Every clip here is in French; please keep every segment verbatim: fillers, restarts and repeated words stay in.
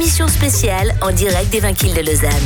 émission spéciale en direct des vingt kilomètres de Lausanne.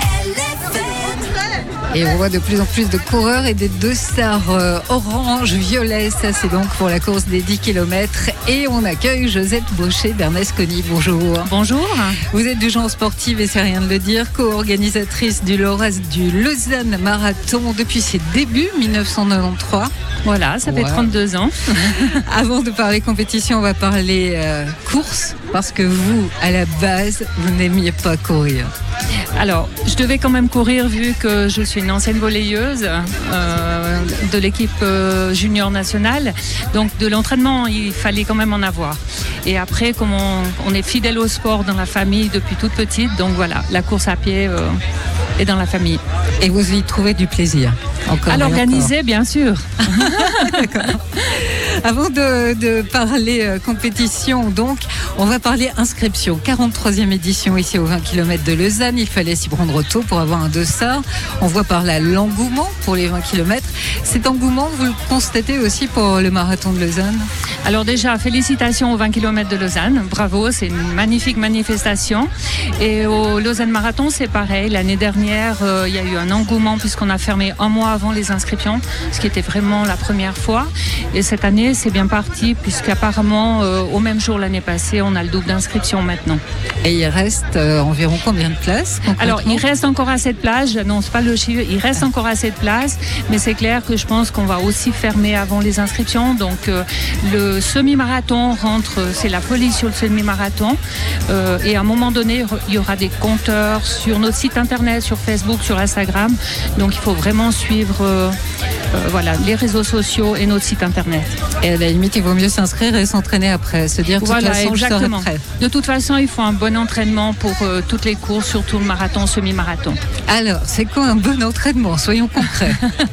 Et on voit de plus en plus de coureurs et des deux stars euh, orange, violet. Ça, c'est donc pour la course des dix kilomètres. Et on accueille Josette Baucher d'Ernest Conny. Bonjour. Bonjour. Vous êtes du genre sportive et c'est rien de le dire, co-organisatrice du, Lauras, du Lausanne Marathon depuis ses débuts, dix-neuf cent quatre-vingt-treize. Voilà, ça fait ouais. trente-deux ans. Avant de parler compétition, on va parler euh, course, parce que vous, à la base, vous n'aimiez pas courir. Alors, je devais quand même courir vu que je suis une ancienne volleyeuse euh, de l'équipe euh, junior nationale. Donc, de l'entraînement, il fallait quand même en avoir. Et après, comme on, on est fidèle au sport dans la famille depuis toute petite, donc voilà, la course à pied euh, est dans la famille. Et vous y trouvez du plaisir encore à l'organiser, bien sûr. D'accord. Avant de, de parler euh, compétition, donc, on va parler inscription. quarante-troisième édition ici aux vingt kilomètres de Lausanne. Il fallait s'y prendre tôt pour avoir un dossard. On voit par là l'engouement pour les vingt kilomètres. Cet engouement, vous le constatez aussi pour le marathon de Lausanne? Alors déjà, félicitations aux vingt kilomètres de Lausanne. Bravo, c'est une magnifique manifestation. Et au Lausanne Marathon, c'est pareil. L'année dernière, euh, il y a eu un engouement puisqu'on a fermé un mois avant les inscriptions, ce qui était vraiment la première fois. Et cette année, c'est bien parti puisqu'apparemment, euh, au même jour l'année passée, on a le double d'inscriptions maintenant. Et il reste euh, environ combien de places? Alors, il reste encore assez de places. Je n'annonce pas le chiffre. Il reste encore assez de places, mais c'est clair que je pense qu'on va aussi fermer avant les inscriptions. Donc, euh, le semi-marathon rentre, c'est la folie sur le semi-marathon. Euh, et à un moment donné, il y aura des compteurs sur notre site internet, sur Facebook, sur Instagram. Donc, il faut vraiment suivre euh, euh, voilà, les réseaux sociaux et notre site internet. Et à la limite, il vaut mieux s'inscrire et s'entraîner après, se dire de toute voilà, façon, exactement. je serai prêt. De toute façon, il faut un bon entraînement pour euh, toutes les courses, surtout le marathon, semi-marathon. Alors, c'est quoi un bon entraînement? Soyons concrets.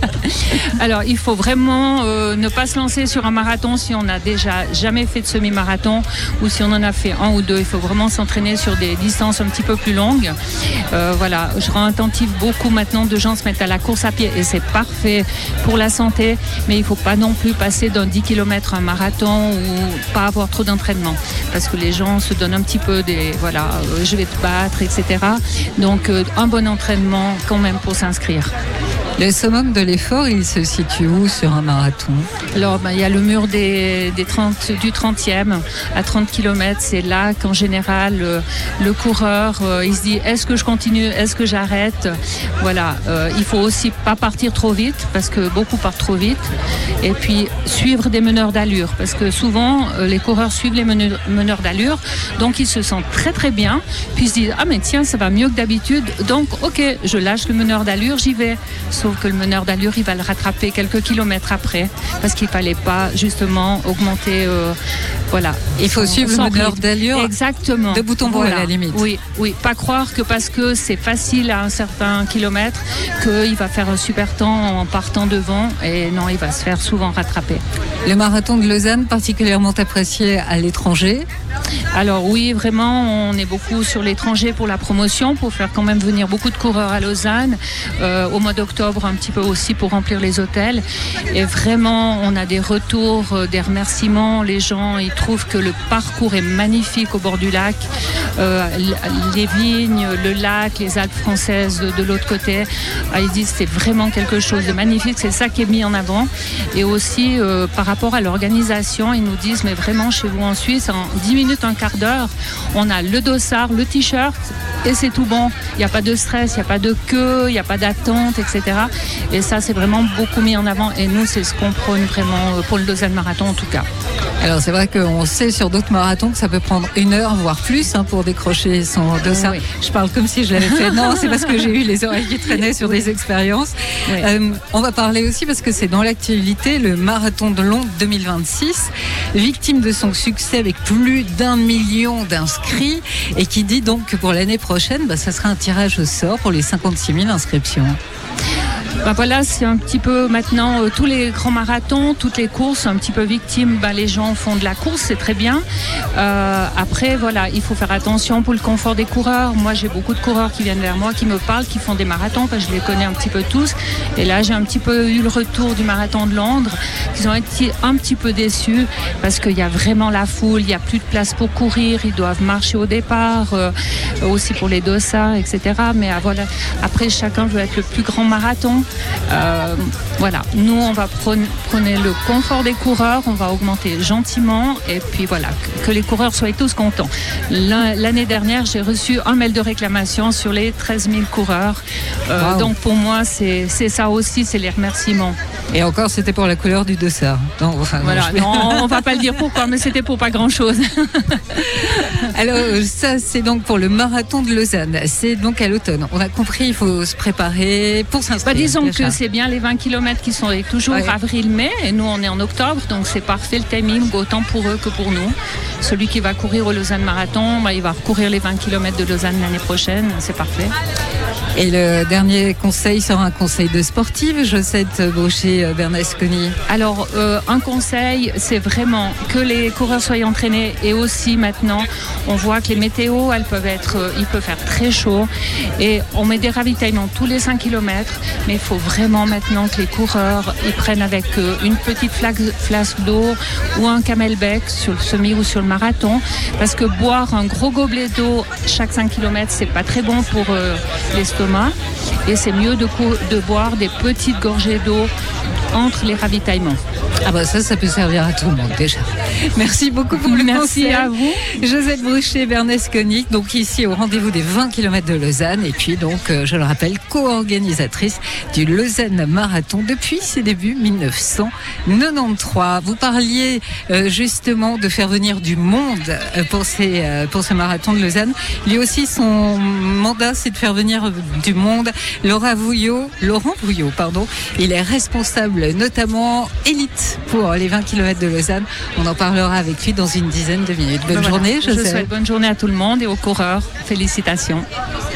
Alors, il faut vraiment euh, ne pas se lancer sur un marathon si on n'a déjà jamais fait de semi-marathon ou si on en a fait un ou deux. Il faut vraiment s'entraîner sur des distances un petit peu plus longues. Euh, voilà, je rends attentif beaucoup maintenant de gens se mettent à la course à pied et c'est parfait pour la santé, mais il ne faut pas non plus passer d'un dix kilomètres à un marathon ou pas avoir trop d'entraînement parce que les gens se donnent un petit peu des voilà, euh, je vais te battre, et cetera. Donc, euh, un bon entraînement quand même pour s'inscrire. Le summum de l'effort, il se situe où sur un marathon? Alors, ben, il y a le mur des, des trente, du trentième à trente kilomètres. C'est là qu'en général, le, le coureur, euh, il se dit est-ce que je continue, est-ce que j'arrête? Voilà, euh, il faut aussi pas partir trop vite parce que beaucoup partent trop vite. Et puis, suivre des meneurs d'allure parce que souvent, euh, les coureurs suivent les meneurs, meneurs d'allure. Donc, ils se sentent très très bien. Puis, ils se disent ah, mais tiens, ça va mieux que d'habitude. Donc, ok, je lâche le meneur d'allure, j'y vais. Sauf que le meneur d'allure, il va le rattraper quelques kilomètres après, parce qu'il ne fallait pas justement augmenter. Euh, voilà. Il faut suivre le meneur d'allure. Exactement. De bout en bout voilà. à la limite. Oui, oui. Pas croire que parce que c'est facile à un certain kilomètre, qu'il va faire un super temps en partant devant. Et non, il va se faire souvent rattraper. Le marathon de Lausanne, particulièrement apprécié à l'étranger? Alors oui, vraiment, on est beaucoup sur l'étranger pour la promotion, pour faire quand même venir beaucoup de coureurs à Lausanne. Euh, au mois d'octobre, un petit peu aussi pour remplir les hôtels. Et vraiment, on a des retours, euh, des remerciements. Les gens, ils trouvent que le parcours est magnifique au bord du lac. Euh, les vignes, le lac, les Alpes françaises de, de l'autre côté. Ah, ils disent que c'est vraiment quelque chose de magnifique. C'est ça qui est mis en avant. Et aussi, euh, par rapport à l'organisation, ils nous disent, mais vraiment, chez vous en Suisse, en dix minutes, un quart d'heure, on a le dossard, le t-shirt et c'est tout bon. Il n'y a pas de stress, il n'y a pas de queue, il n'y a pas d'attente, et cetera. Et ça, c'est vraiment beaucoup mis en avant. Et nous, c'est ce qu'on prône vraiment pour le Lausanne Marathon, en tout cas. Alors, c'est vrai qu'on sait sur d'autres marathons que ça peut prendre une heure, voire plus, hein, pour décrocher son dossard. Oui. Je parle comme si je l'avais fait. Non, c'est parce que j'ai eu les oreilles qui traînaient sur oui. des expériences. Oui. Euh, on va parler aussi, parce que c'est dans l'actualité, le Marathon de Londres deux mille vingt-six, victime de son succès avec plus d'un million d'inscrits, et qui dit donc que pour l'année prochaine, bah, ça sera un tirage au sort pour les cinquante-six mille inscriptions. Ben voilà, c'est un petit peu maintenant euh, tous les grands marathons, toutes les courses sont un petit peu victimes. Ben, les gens font de la course, c'est très bien. Euh, après, voilà, il faut faire attention pour le confort des coureurs. Moi, j'ai beaucoup de coureurs qui viennent vers moi, qui me parlent, qui font des marathons, parce que je les connais un petit peu tous. Et là, j'ai un petit peu eu le retour du marathon de Londres, qu'ils ont été un petit peu déçus parce qu'il y a vraiment la foule, il n'y a plus de place pour courir, ils doivent marcher au départ, euh, aussi pour les dossards, et cetera. Mais euh, voilà, après, chacun veut être le plus grand marathon. Euh, voilà, nous on va prôner, prôner le confort des coureurs, on va augmenter gentiment et puis voilà, que, que les coureurs soient tous contents. L'année dernière, j'ai reçu un mail de réclamation sur les treize mille coureurs. Euh, wow. Donc pour moi, c'est ça aussi, c'est les remerciements. Et encore, c'était pour la couleur du dossard. Non, enfin, voilà, non, je... non, on va pas le dire pourquoi, mais c'était pour pas grand-chose. Alors ça, c'est donc pour le marathon de Lausanne. C'est donc à l'automne. On a compris, il faut se préparer pour s'inscrire. Bah, disons que c'est bien les vingt kilomètres qui sont toujours ouais. avril-mai, et nous on est en octobre, donc c'est parfait le timing, autant pour eux que pour nous. Celui qui va courir au Lausanne Marathon, bah, il va courir les vingt kilomètres de Lausanne l'année prochaine, c'est parfait. Et le dernier conseil sera un conseil de sportive, Josette Brochet-Bernasconi. Alors, euh, un conseil, c'est vraiment que les coureurs soient entraînés, et aussi maintenant, on voit que les météos, elles peuvent être, euh, il peut faire très chaud, et on met des ravitaillements tous les cinq kilomètres, mais il faut vraiment maintenant que les coureurs, ils prennent avec euh, une petite flasque, flasque d'eau ou un camelback sur le semi ou sur le marathon, parce que boire un gros gobelet d'eau chaque cinq kilomètres, c'est pas très bon pour euh, l'estomac. Et c'est mieux de, de boire des petites gorgées d'eau entre les ravitaillements. Ah bah ça, ça peut servir à tout le monde déjà. Merci beaucoup pour le Merci conseil. à vous. Josette Brochet-Bernasconi, donc ici au rendez-vous des vingt kilomètres de Lausanne, et puis donc, euh, je le rappelle, co-organisatrice du Lausanne Marathon depuis ses débuts mille neuf cent quatre-vingt-treize. Vous parliez euh, justement de faire venir du monde euh, pour, ces, euh, pour ce marathon de Lausanne. Lui aussi, son mandat, c'est de faire venir du monde. Laura Vouillot, Laurent Vouillot, pardon, il est responsable notamment élite pour les vingt kilomètres de Lausanne. On en parlera avec lui dans une dizaine de minutes. Bonne voilà. journée, Joseph. Je souhaite bonne journée à tout le monde et aux coureurs. Félicitations.